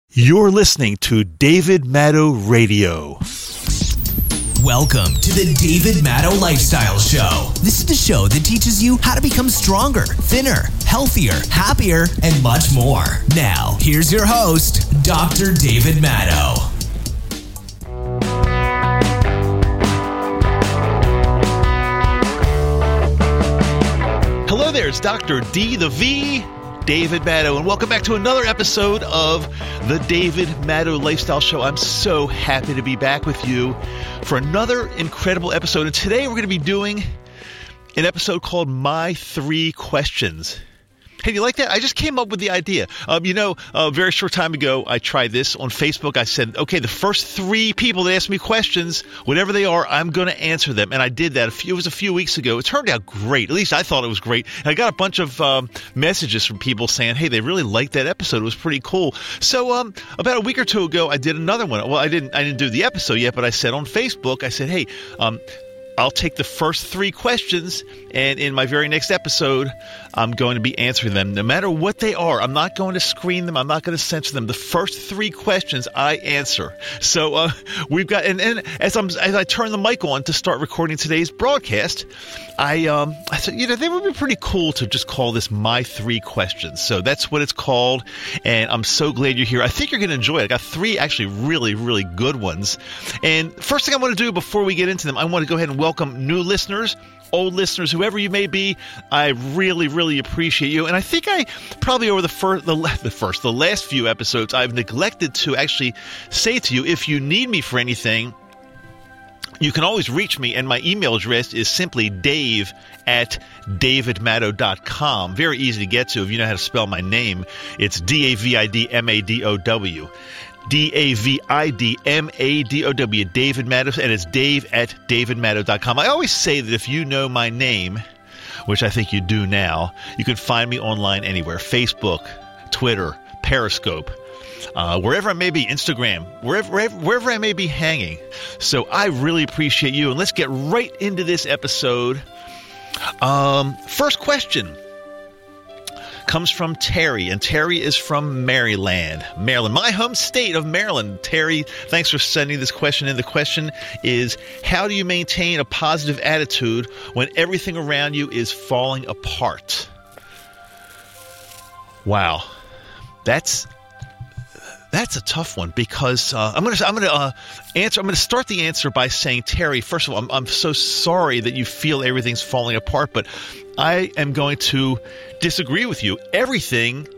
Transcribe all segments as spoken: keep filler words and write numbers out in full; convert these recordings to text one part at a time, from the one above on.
You're listening to David Maddow Radio. Welcome to the David Maddow Lifestyle Show. This is the show that teaches you how to become stronger, thinner, healthier, happier, and much more. Now, here's your host, Doctor David Maddow. Hello there, it's Doctor D, the V, David Maddow, and welcome back to another episode of the David Maddow Lifestyle Show. I'm so happy to be back with you for another incredible episode. And today we're going to be doing an episode called My Three Questions. Hey, you like that? I just came up with the idea. Um, you know, a very short time ago, I tried this on Facebook. I said, okay, the first three people that ask me questions, whatever they are, I'm going to answer them. And I did that. A few, it was a few weeks ago. It turned out great. At least I thought it was great. And I got a bunch of um, messages from people saying, hey, they really liked that episode. It was pretty cool. So um, about a week or two ago, I did another one. Well, I didn't, I didn't do the episode yet, but I said on Facebook, I said, hey, um, I'll take the first three questions, and in my very next episode, I'm going to be answering them, no matter what they are. I'm not going to screen them. I'm not going to censor them. The first three questions I answer. So uh, we've got, and, and as I'm as I turn the mic on to start recording today's broadcast, I um I said, you know, they would be pretty cool to just call this My Three Questions. So that's what it's called, and I'm so glad you're here. I think you're going to enjoy it. I got three actually really, really good ones. And first thing I want to do before we get into them, I want to go ahead and welcome new listeners, old listeners, whoever you may be. I really, really appreciate you. And I think I probably over the first, the, the first, the last few episodes, I've neglected to actually say to you, if you need me for anything, you can always reach me, and my email address is simply dave at david maddow dot com. Very easy to get to if you know how to spell my name. It's D A V I D M A D O W. D A V I D M A D O W, David Maddow, and it's dave at david maddow dot com. I always say that if you know my name, which I think you do now, you can find me online anywhere. Facebook, Twitter, Periscope, uh, wherever I may be, Instagram, wherever, wherever, wherever I may be hanging. So I really appreciate you, and let's get right into this episode. Um, first question comes from Terry, and Terry is from Maryland. Maryland, my home state of Maryland. Terry, thanks for sending this question in. The question is, how do you maintain a positive attitude when everything around you is falling apart? Wow, that's that's a tough one, because uh, I'm going to I'm going to uh, answer. I'm going to start the answer by saying, Terry, first of all, I'm, I'm so sorry that you feel everything's falling apart, but I am going to disagree with you. Everything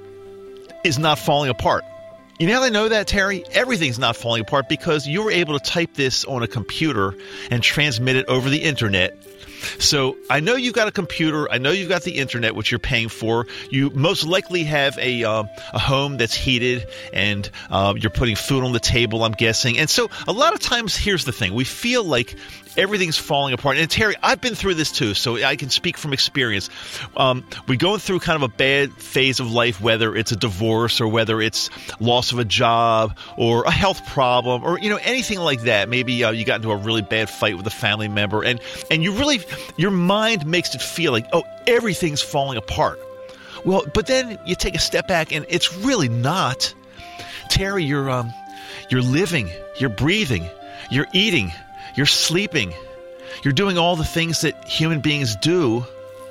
is not falling apart. You know how I know that, Terry? Everything's not falling apart because you were able to type this on a computer and transmit it over the internet. So I know you've got a computer. I know you've got the internet, which you're paying for. You most likely have a uh, a home that's heated, and uh, you're putting food on the table, I'm guessing. And so a lot of times, here's the thing. We feel like everything's falling apart. And Terry, I've been through this too, so I can speak from experience. Um, we're going through kind of a bad phase of life, whether it's a divorce or whether it's loss of a job or a health problem or, you know, anything like that. Maybe uh, you got into a really bad fight with a family member, and, and you really, your mind makes it feel like, oh, everything's falling apart. Well, but then you take a step back and it's really not. Terry, you're, um, you're living, you're breathing, you're eating, you're sleeping. You're doing all the things that human beings do.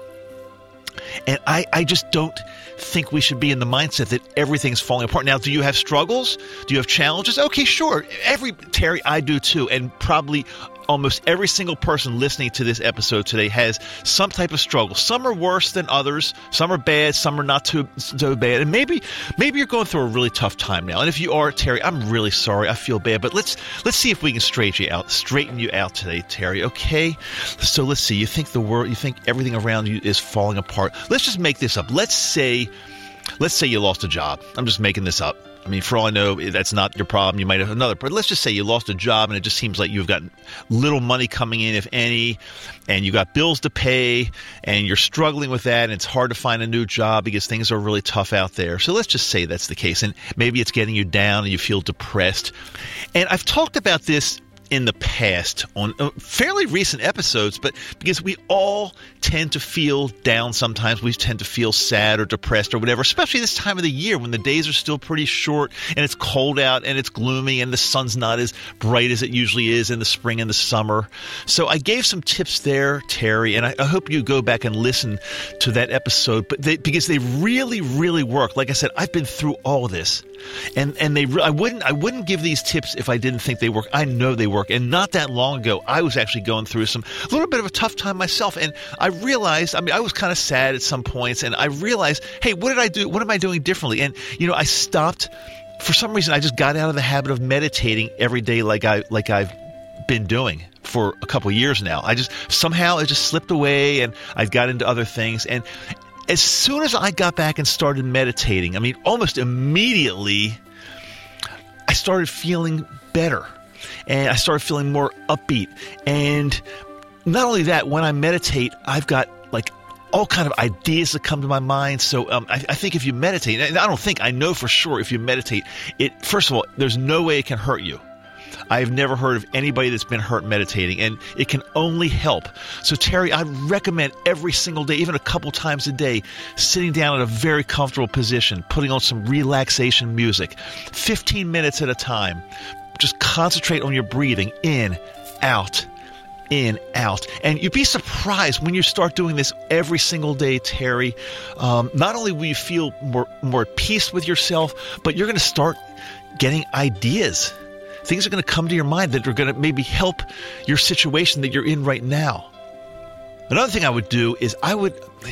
And I, I just don't think we should be in the mindset that everything's falling apart. Now, do you have struggles? Do you have challenges? Okay, sure. Every Terry, I do too. And probably almost every single person listening to this episode today has some type of struggle. Some are worse than others. Some are bad. Some are not too so bad. And maybe maybe you're going through a really tough time now. And if you are, Terry, I'm really sorry. I feel bad. But let's let's see if we can straighten you out, straighten you out today, Terry. Okay? So let's see. You think the world, you think everything around you is falling apart. Let's just make this up. Let's say, let's say you lost a job. I'm just making this up. I mean, for all I know, that's not your problem. You might have another. But let's just say you lost a job and it just seems like you've got little money coming in, if any, and you got bills to pay and you're struggling with that, and it's hard to find a new job because things are really tough out there. So let's just say that's the case. And maybe it's getting you down and you feel depressed. And I've talked about this in the past on fairly recent episodes, but because we all tend to feel down sometimes. We tend to feel sad or depressed or whatever, especially this time of the year when the days are still pretty short and it's cold out and it's gloomy and the sun's not as bright as it usually is in the spring and the summer. So I gave some tips there, Terry, and I, I hope you go back and listen to that episode, but they, because they really, really work. Like I said, I've been through all of this. And and they I wouldn't I wouldn't give these tips if I didn't think they work. I know they work. And not that long ago, I was actually going through some a little bit of a tough time myself. And I realized, I mean, I was kind of sad at some points. And I realized, hey, what did I do? What am I doing differently? And, you know, I stopped. For some reason, I just got out of the habit of meditating every day like, I, like I've been doing for a couple of years now. I just somehow it just slipped away and I got into other things. And as soon as I got back and started meditating, I mean, almost immediately, I started feeling better. And I started feeling more upbeat. And not only that, when I meditate, I've got like all kind of ideas that come to my mind. So um, I, I think if you meditate, and I don't think, I know for sure if you meditate, it first of all, there's no way it can hurt you. I've never heard of anybody that's been hurt meditating, and it can only help. So, Terry, I recommend every single day, even a couple times a day, sitting down in a very comfortable position, putting on some relaxation music, fifteen minutes at a time. Just concentrate on your breathing, in, out, in, out. And you'd be surprised when you start doing this every single day, Terry. Um, not only will you feel more, more at peace with yourself, but you're going to start getting ideas. Things are going to come to your mind that are going to maybe help your situation that you're in right now. Another thing I would do is I would,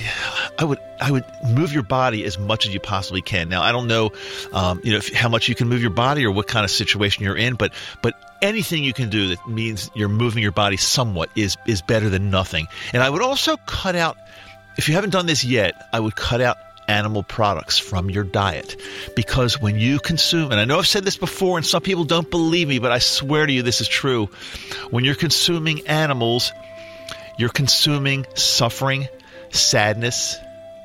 I would, I would move your body as much as you possibly can. Now, I don't know, um, you know, if, how much you can move your body or what kind of situation you're in, but, but anything you can do that means you're moving your body somewhat is, is better than nothing. And I would also cut out, if you haven't done this yet, I would cut out animal products from your diet, because when you consume, and I know I've said this before and some people don't believe me, but I swear to you this is true. When you're consuming animals, you're consuming suffering, sadness,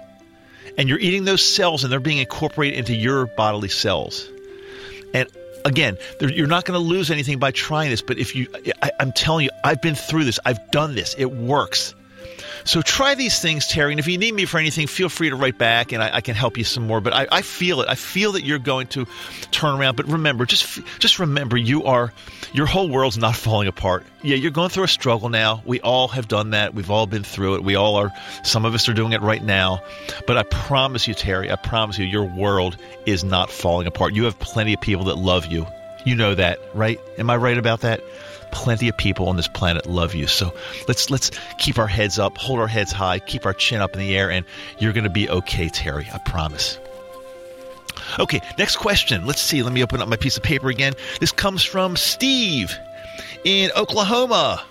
and you're eating those cells and they're being incorporated into your bodily cells. And again, you're not going to lose anything by trying this, but if you, I, I'm telling you, I've been through this. I've done this. It works. So try these things, Terry, and if you need me for anything, feel free to write back, and I, I can help you some more. But I, I feel it. I feel that you're going to turn around. But remember, just just remember, you are your whole world's not falling apart. Yeah, you're going through a struggle now. We all have done that. We've all been through it. We all are. Some of us are doing it right now. But I promise you, Terry, I promise you, your world is not falling apart. You have plenty of people that love you. You know that, right? Am I right about that? Plenty of people on this planet love you. So let's let's keep our heads up, hold our heads high, keep our chin up in the air, and you're going to be okay, Terry. I promise. Okay, next question. Let's see. Let me open up my piece of paper again. This comes from Steve in Oklahoma.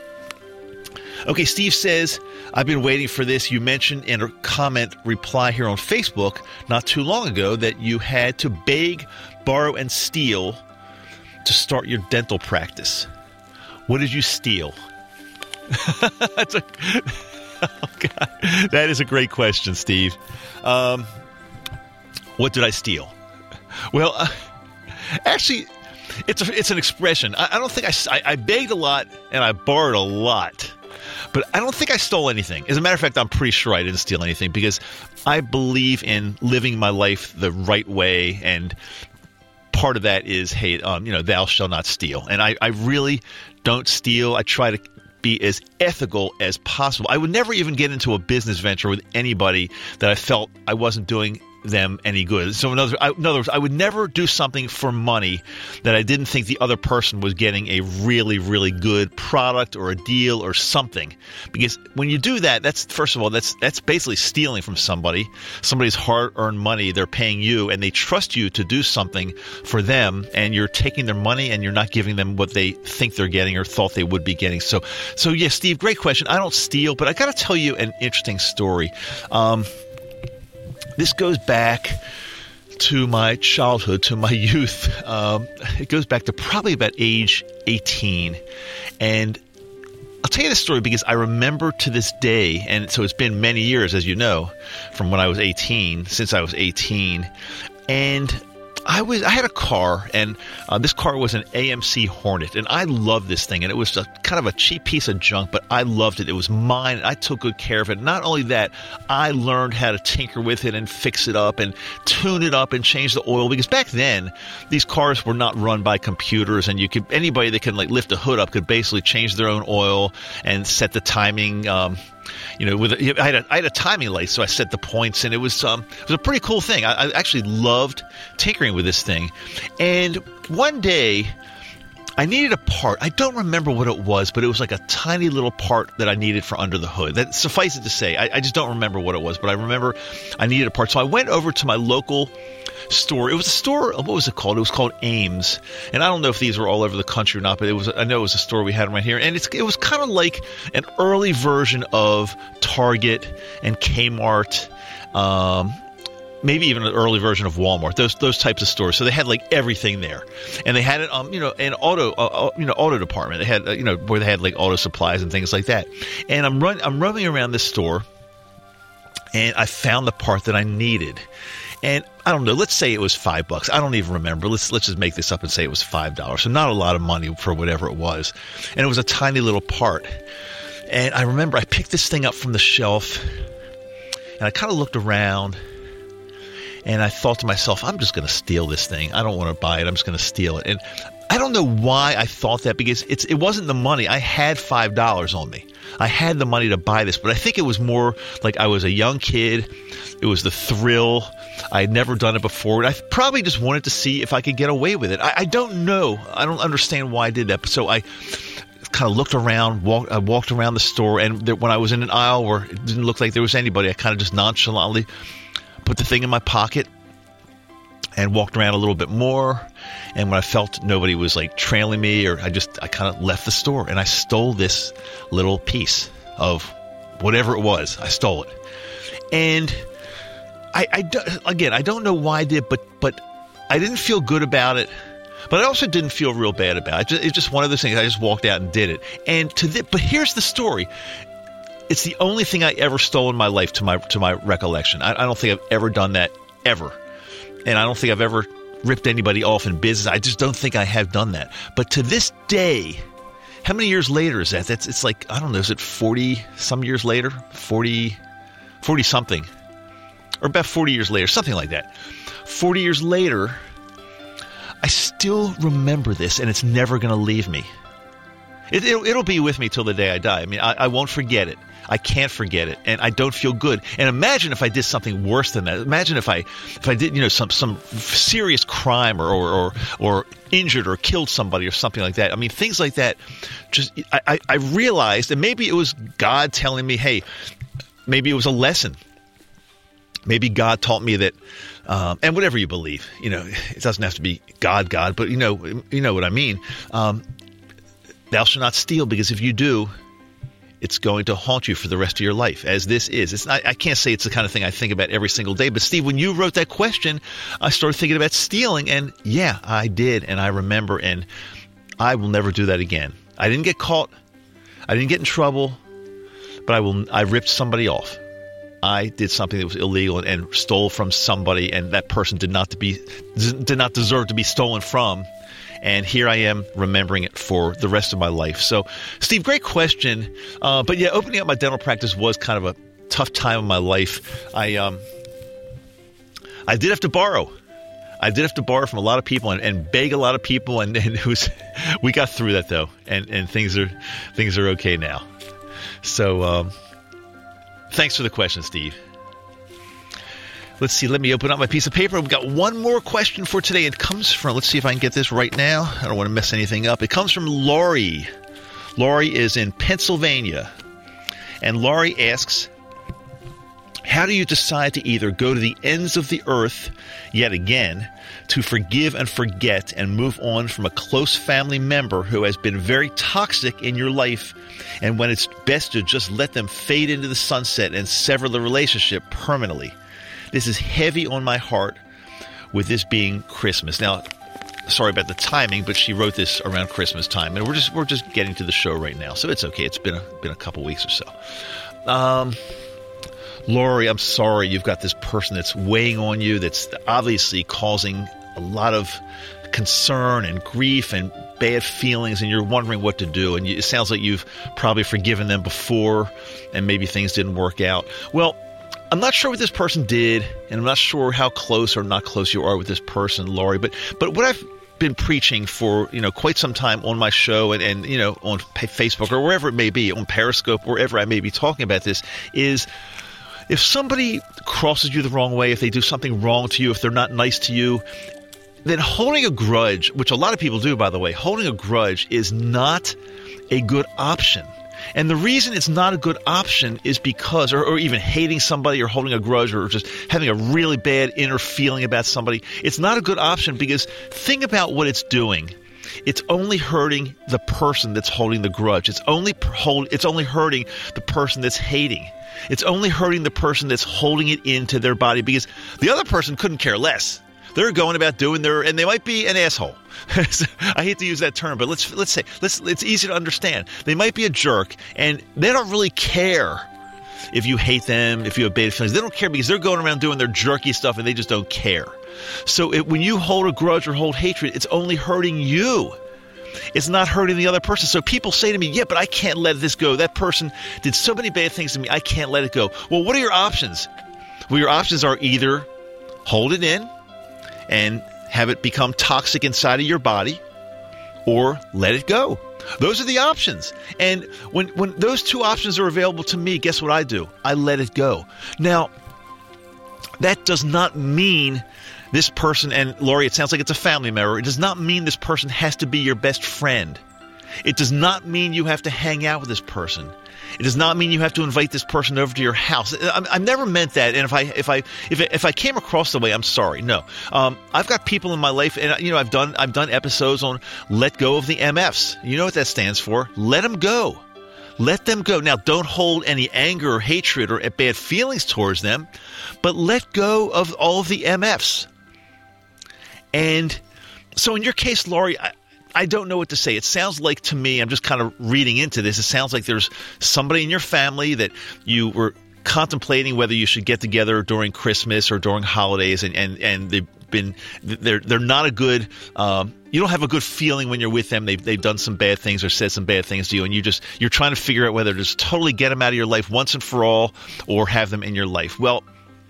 Okay, Steve says, I've been waiting for this. You mentioned in a comment reply here on Facebook not too long ago that you had to beg, borrow, and steal to start your dental practice. What did you steal? That's a, oh God, that is a great question, Steve. Um, what did I steal? Well, uh, actually, it's a, it's an expression. I, I don't think I, I, I begged a lot and I borrowed a lot, but I don't think I stole anything. As a matter of fact, I'm pretty sure I didn't steal anything because I believe in living my life the right way, and part of that is, hey, um, you know, thou shalt not steal. And I, I really don't steal. I try to be as ethical as possible. I would never even get into a business venture with anybody that I felt I wasn't doing them any good. So in other, I, in other words, I would never do something for money that I didn't think the other person was getting a really, really good product or a deal or something. Because when you do that, that's, first of all, that's that's basically stealing from somebody. Somebody's hard-earned money, they're paying you, and they trust you to do something for them, and you're taking their money and you're not giving them what they think they're getting or thought they would be getting. So, so yeah, Steve, great question. I don't steal, but I got to tell you an interesting story. Um, This goes back to my childhood, to my youth. Um, it goes back to probably about age eighteen. And I'll tell you this story because I remember to this day, and so it's been many years, as you know, from when I was eighteen, since I was eighteen. And I was I had a car, and uh, this car was an A M C Hornet, and I loved this thing, and it was a, kind of a cheap piece of junk, but I loved it. It was mine, and I took good care of it. Not only that, I learned how to tinker with it and fix it up and tune it up and change the oil, because back then, these cars were not run by computers, and you could anybody that could like lift a hood up could basically change their own oil and set the timing. Um, You know, with a, I had a I had a timing light, so I set the points, and it was um it was a pretty cool thing. I, I actually loved tinkering with this thing, and one day I needed a part. I don't remember what it was, but it was like a tiny little part that I needed for under the hood. That suffice it to say, I, I just don't remember what it was, but I remember I needed a part. So I went over to my local store. It was a store. What was it called? It was called Ames, and I don't know if these were all over the country or not, but it was. I know it was a store we had right here, and it's it was kind of like an early version of Target and Kmart. Um, Maybe even an early version of Walmart, those those types of stores. So they had like everything there, and they had it, um, you know, an auto, uh, you know, auto department. They had, uh, you know, where they had like auto supplies and things like that. And I'm run, I'm roaming around this store, and I found the part that I needed. And I don't know, let's say it was five bucks. I don't even remember. Let's let's just make this up and say it was five dollars. So not a lot of money for whatever it was. And it was a tiny little part. And I remember I picked this thing up from the shelf, and I kind of looked around. And I thought to myself, I'm just going to steal this thing. I don't want to buy it. I'm just going to steal it. And I don't know why I thought that, because it's it wasn't the money. I had five dollars on me. I had the money to buy this, but I think it was more like I was a young kid. It was the thrill. I had never done it before. And I probably just wanted to see if I could get away with it. I, I don't know. I don't understand why I did that. So I kind of looked around, walked, I walked around the store, and there, when I was in an aisle where it didn't look like there was anybody, I kind of just nonchalantly put the thing in my pocket and walked around a little bit more. And when I felt nobody was like trailing me, or I just, I kind of left the store, and I stole this little piece of whatever it was. I stole it. And I, I do, again, I don't know why I did, but, but I didn't feel good about it. But I also didn't feel real bad about it. Just, it's just one of those things. I just walked out and did it. And to the, but here's the story. It's the only thing I ever stole in my life, to my to my recollection. I, I don't think I've ever done that, ever. And I don't think I've ever ripped anybody off in business. I just don't think I have done that. But to this day, how many years later is that? That's It's like, I don't know, is it forty some years later? forty, forty something. Or about forty years later, something like that. forty years later, I still remember this, and it's never going to leave me. It, it'll, it'll be with me till the day I die. I mean, I, I won't forget it. I can't forget it, and I don't feel good. And imagine if I did something worse than that. Imagine if I, if I did, you know, some some serious crime, or or or, or injured or killed somebody or something like that. I mean, things like that. Just I, I, I realized, and maybe it was God telling me, hey, maybe it was a lesson. Maybe God taught me that, um, and whatever you believe, you know, it doesn't have to be God, God, but you know, you know what I mean. Um, Thou shalt not steal, because if you do, it's going to haunt you for the rest of your life, as this is. It's not, I can't say it's the kind of thing I think about every single day. But, Steve, when you wrote that question, I started thinking about stealing. And, yeah, I did. And I remember. And I will never do that again. I didn't get caught. I didn't get in trouble. But I will. I ripped somebody off. I did something that was illegal and, and stole from somebody. And that person did not to be did not deserve to be stolen from. And here I am remembering it for the rest of my life. So, Steve, great question. Uh, but, yeah, opening up my dental practice was kind of a tough time in my life. I um, I did have to borrow. I did have to borrow from a lot of people and, and beg a lot of people. And, and it was, we got through that, though. And, and things are things are okay now. So um, thanks for the question, Steve. Let's see. Let me open up my piece of paper. We've got one more question for today. It comes from, let's see if I can get this right now. I don't want to mess anything up. It comes from Laurie. Laurie is in Pennsylvania. And Laurie asks, how do you decide to either go to the ends of the earth yet again to forgive and forget and move on from a close family member who has been very toxic in your life, and when it's best to just let them fade into the sunset and sever the relationship permanently? This is heavy on my heart with this being Christmas. Now, sorry about the timing, but she wrote this around Christmas time, and we're just we're just getting to the show right now, so it's okay. It's been a, been a couple weeks or so. Um, Laurie, I'm sorry you've got this person that's weighing on you, that's obviously causing a lot of concern and grief and bad feelings, and you're wondering what to do. And you, it sounds like you've probably forgiven them before, and maybe things didn't work out. Well, I'm not sure what this person did, and I'm not sure how close or not close you are with this person, Laurie. But but what I've been preaching for, you know, quite some time on my show and, and you know, on Facebook or wherever it may be, on Periscope, wherever I may be talking about this, is if somebody crosses you the wrong way, if they do something wrong to you, if they're not nice to you, then holding a grudge, which a lot of people do, by the way, holding a grudge is not a good option. And the reason it's not a good option is because, or, or even hating somebody or holding a grudge or just having a really bad inner feeling about somebody, it's not a good option because think about what it's doing. It's only hurting the person that's holding the grudge. It's only hold, it's only hurting the person that's hating. It's only hurting the person that's holding it into their body because the other person couldn't care less. They're going about doing their, and they might be an asshole. I hate to use that term, but let's let's say let's it's easy to understand. They might be a jerk, and they don't really care if you hate them, if you have bad feelings. They don't care because they're going around doing their jerky stuff, and they just don't care. So it, when you hold a grudge or hold hatred, it's only hurting you. It's not hurting the other person. So people say to me, yeah, but I can't let this go. That person did so many bad things to me. I can't let it go. Well, what are your options? Well, your options are either hold it in and have it become toxic inside of your body, or let it go. Those are the options. And when when those two options are available to me, guess what I do? I let it go. Now, that does not mean this person, and Laurie, it sounds like it's a family member, it does not mean this person has to be your best friend. It does not mean you have to hang out with this person. It does not mean you have to invite this person over to your house. I, I've never meant that, and if I if I if if I came across the way, I'm sorry. No, um, I've got people in my life, and you know, I've done I've done episodes on let go of the M Fs. You know what that stands for? Let them go. Let them go. Now, don't hold any anger or hatred or bad feelings towards them, but let go of all of the M Fs. And so, in your case, Laurie, I, I don't know what to say. It sounds like to me, I'm just kind of reading into this, it sounds like there's somebody in your family that you were contemplating whether you should get together during Christmas or during holidays, and, and, and they've been they're they're not a good um, you don't have a good feeling when you're with them. They've they've done some bad things or said some bad things to you, and you just you're trying to figure out whether to just totally get them out of your life once and for all or have them in your life. Well,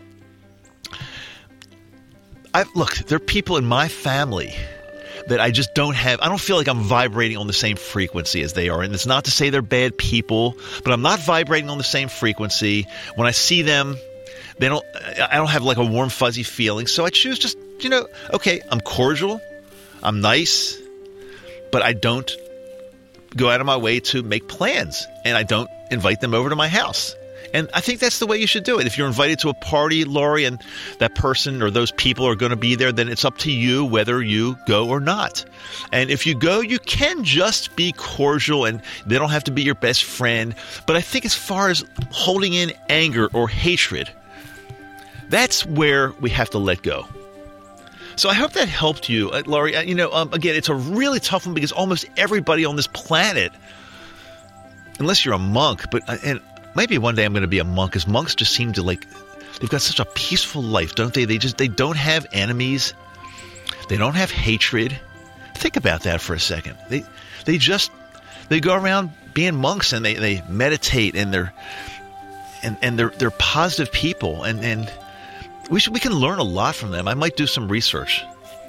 I look, there are people in my family that I just don't have, I don't feel like I'm vibrating on the same frequency as they are. And it's not to say they're bad people, but I'm not vibrating on the same frequency. When I see them, they don't, I don't have like a warm, fuzzy feeling. So I choose just, you know, okay, I'm cordial, I'm nice, but I don't go out of my way to make plans, and I don't invite them over to my house. And I think that's the way you should do it. If you're invited to a party, Laurie, and that person or those people are going to be there, then it's up to you whether you go or not. And if you go, you can just be cordial, and they don't have to be your best friend. But I think as far as holding in anger or hatred, that's where we have to let go. So I hope that helped you, uh, Laurie. Uh, you know, um, again, it's a really tough one because almost everybody on this planet, unless you're a monk, but uh, and maybe one day I'm going to be a monk, because monks just seem to like, they've got such a peaceful life, don't they? They just, they don't have enemies. They don't have hatred. Think about that for a second. They, they just, they go around being monks, and they, they meditate, and they're, and, and they're, they're positive people. And, and we should, we can learn a lot from them. I might do some research.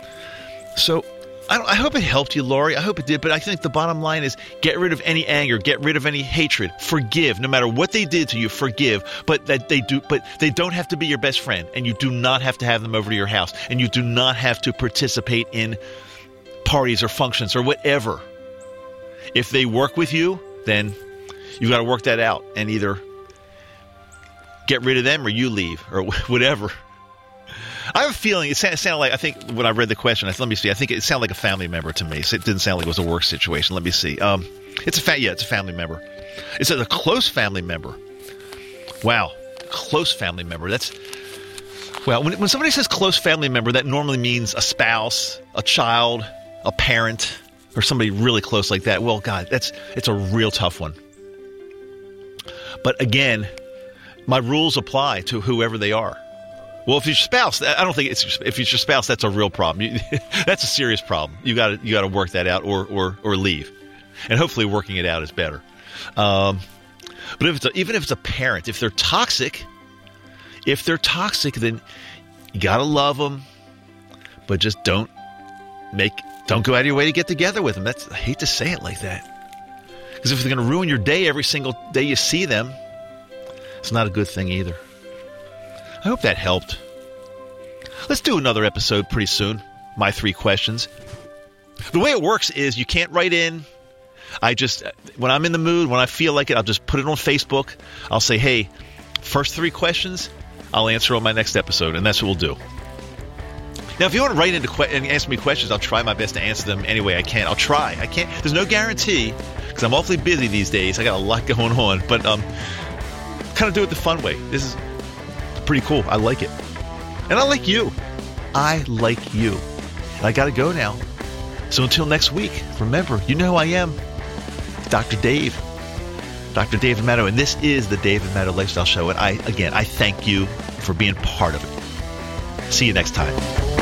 So I, I hope it helped you, Laurie. I hope it did. But I think the bottom line is get rid of any anger, get rid of any hatred, forgive. No matter what they did to you, forgive. But that they do, but they don't have to be your best friend, and you do not have to have them over to your house, and you do not have to participate in parties or functions or whatever. If they work with you, then you got to work that out and either get rid of them or you leave or whatever. I have a feeling it sounded like, I think when I read the question, I, let me see, I think it sounded like a family member to me. So it didn't sound like it was a work situation. Let me see. Um, it's a fa- yeah, it's a family member. It's a, a close family member. Wow, close family member. That's well. When when somebody says close family member, that normally means a spouse, a child, a parent, or somebody really close like that. Well, God, that's it's a real tough one. But again, my rules apply to whoever they are. Well, if it's your spouse, I don't think it's if it's your spouse, that's a real problem. You, that's a serious problem. You got to you got to work that out, or or or leave, and hopefully working it out is better. Um, but if it's a, even if it's a parent, if they're toxic, if they're toxic, then you got to love them, but just don't make don't go out of your way to get together with them. That's I hate to say it like that, because if they're going to ruin your day every single day you see them, it's not a good thing either. I hope that helped. Let's do another episode pretty soon. My three questions. The way it works is you can't write in. I just, when I'm in the mood, when I feel like it, I'll just put it on Facebook. I'll say, hey, first three questions, I'll answer on my next episode, and that's what we'll do. Now, if you want to write into que- and ask me questions, I'll try my best to answer them any way I can. I'll try. I can't. There's no guarantee, because I'm awfully busy these days. I got a lot going on, but um, kind of do it the fun way. This is pretty cool. I like it. And I like you. I like you. And I got to go now. So until next week, remember, you know who I am. Doctor Dave. Doctor David Maddow. And this is the David Maddow Lifestyle Show. And I, again, I thank you for being part of it. See you next time.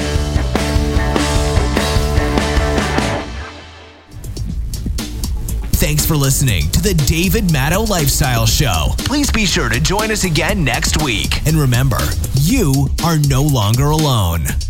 Thanks for listening to the David Maddow Lifestyle Show. Please be sure to join us again next week. And remember, you are no longer alone.